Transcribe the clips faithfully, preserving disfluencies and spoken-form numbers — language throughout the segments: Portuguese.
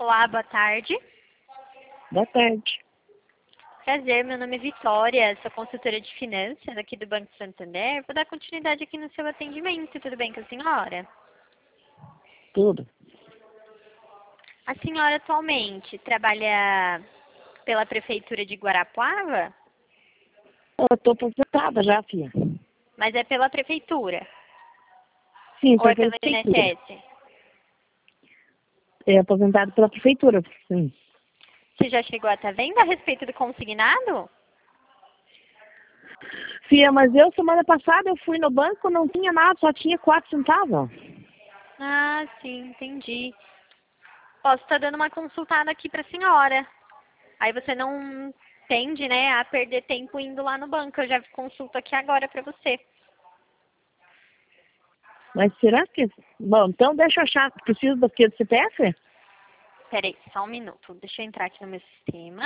Olá, boa tarde. Boa tarde. Prazer, meu nome é Vitória, sou consultora de finanças aqui do Banco Santander. Vou dar continuidade aqui no seu atendimento, tudo bem com a senhora? Tudo. A senhora atualmente trabalha pela Prefeitura de Guarapuava? Eu tô aposentada já, filha. Mas é pela Prefeitura? Sim, Ou tô é pela pelo prefeitura. I N S S? É aposentado pela prefeitura, sim. Você já chegou a estar vendo a respeito do consignado? Filha, mas eu semana passada eu fui no banco, não tinha nada, só tinha quatro centavos. Ah, sim, entendi. Posso estar dando uma consultada aqui para a senhora. Aí você não tende, né, a perder tempo indo lá no banco. Eu já consulto aqui agora para você. Mas será que... Bom, então deixa eu achar. Preciso do que? Do C P F? Peraí, só um minuto. Deixa eu entrar aqui no meu sistema.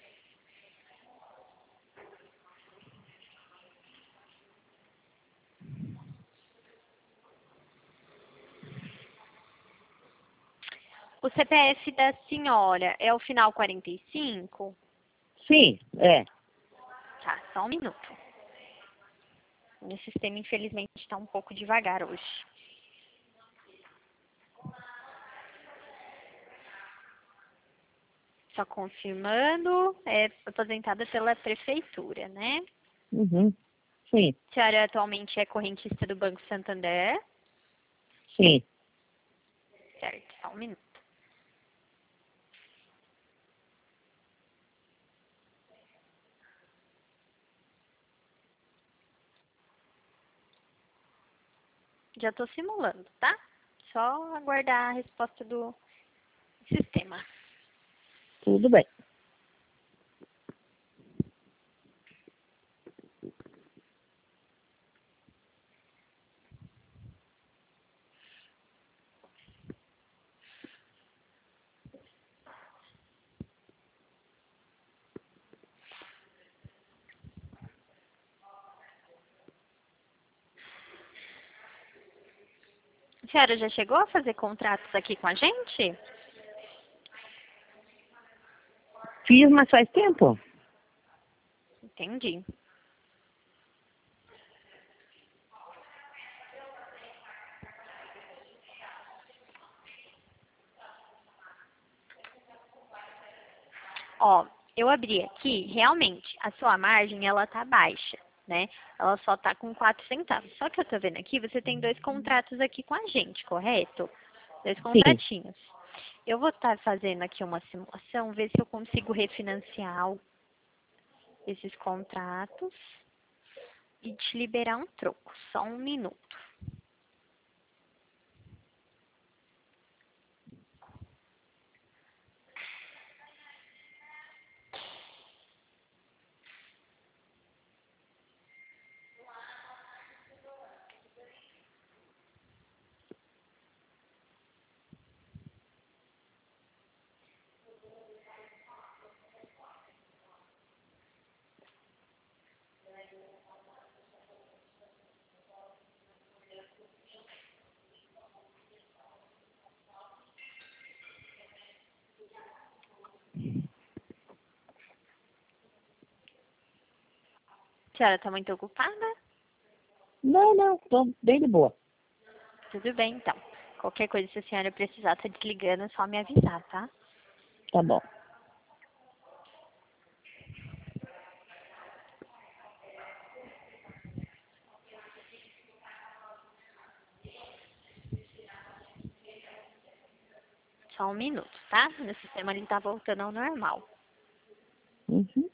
O C P F da senhora é o final quarenta e cinco? Sim, é. Tá, só um minuto. Meu sistema, infelizmente, está um pouco devagar hoje. Só confirmando, é aposentada pela prefeitura, né? Uhum. Sim, A senhora atualmente é correntista do Banco Santander? sim. Certo, só um minuto. Já estou simulando, tá? Só aguardar a resposta do sistema. Tudo bem. A senhora já chegou a fazer contratos aqui com a gente? Fiz, mas faz tempo. Entendi. Ó, eu abri aqui, realmente, a sua margem, ela tá baixa, né? Ela só tá com quatro centavos. Só que eu tô vendo aqui, você tem dois contratos aqui com a gente, correto? Dois Sim. contratinhos. Eu vou estar fazendo aqui uma simulação, ver se eu consigo refinanciar esses contratos e te liberar um troco. Só um minuto. A senhora tá muito ocupada? Não, não, tô bem de boa. Tudo bem, então. Qualquer coisa, se a senhora precisar, tá desligando, é só me avisar, tá? Tá bom. Só um minuto, tá? Meu sistema ele tá voltando ao normal. Uhum.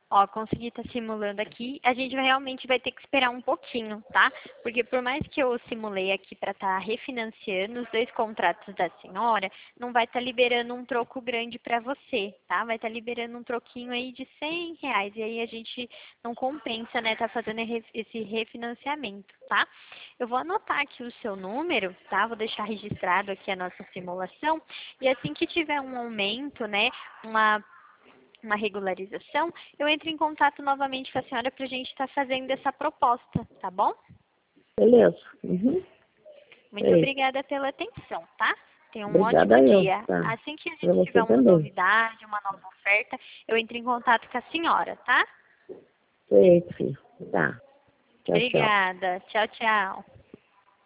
Ó, consegui estar simulando aqui. A gente vai, realmente vai ter que esperar um pouquinho, tá? Porque por mais que eu simulei aqui para estar refinanciando os dois contratos da senhora, não vai estar liberando um troco grande para você, tá? Vai estar liberando um troquinho aí de cem reais. E aí a gente não compensa, né? Tá fazendo esse refinanciamento, tá? Eu vou anotar aqui o seu número, tá? Vou deixar registrado aqui a nossa simulação. E assim que tiver um aumento, né? Uma uma regularização, eu entro em contato novamente com a senhora para a gente estar fazendo essa proposta, tá bom? Beleza. Uhum. Muito É isso. obrigada pela atenção, tá? Tenha um Obrigada ótimo eu. dia. Tá. Assim que a Pra gente tiver você uma também. novidade, uma nova oferta, eu entro em contato com a senhora, tá? Feito, filho. Tá. Tchau, tchau. Obrigada. Tchau, tchau.